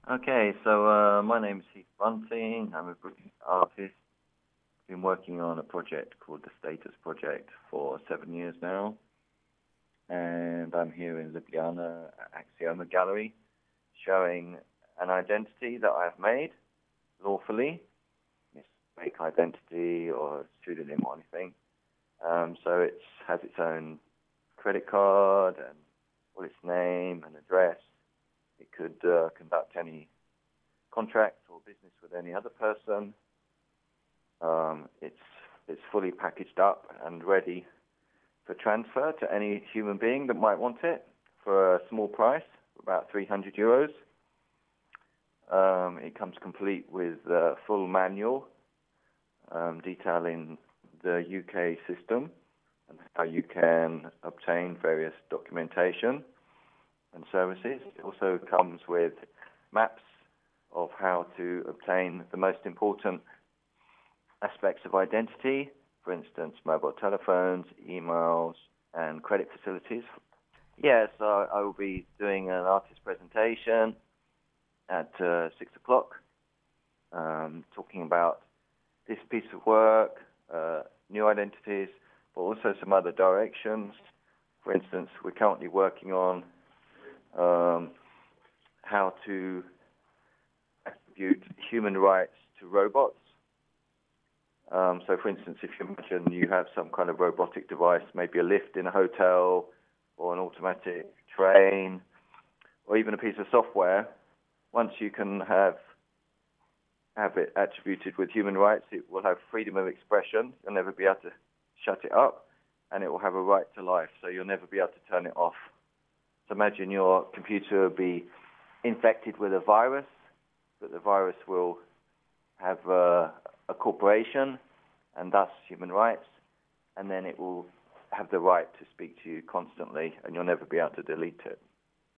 Okay, so my name is Heath Bunting. I'm a British artist. Been working on a project called the Status Project for 7 years now, and I'm here in Ljubljana at Axioma Gallery, showing an identity that I've made lawfully. It's a fake identity or a pseudonym or anything. So it has its own credit card and all its name and address. It could conduct any contract or business with any other person. It's fully packaged up and ready for transfer to any human being that might want it for a small price, about €300. It comes complete with a full manual detailing the UK system and how you can obtain various documentation and services. It also comes with maps of how to obtain the most important aspects of identity, for instance, mobile telephones, emails, and credit facilities. Yes, I will be doing an artist presentation at 6 o'clock, talking about this piece of work, new identities, but also some other directions. For instance, we're currently working on how to attribute human rights to robots. So, for instance, if you imagine you have some kind of robotic device, maybe a lift in a hotel or an automatic train or even a piece of software, once you can have it attributed with human rights, it will have freedom of expression. You'll never be able to shut it up, and it will have a right to life, so you'll never be able to turn it off. So imagine your computer will be infected with a virus, but the virus will have a corporation and thus human rights, and then it will have the right to speak to you constantly, and you'll never be able to delete it.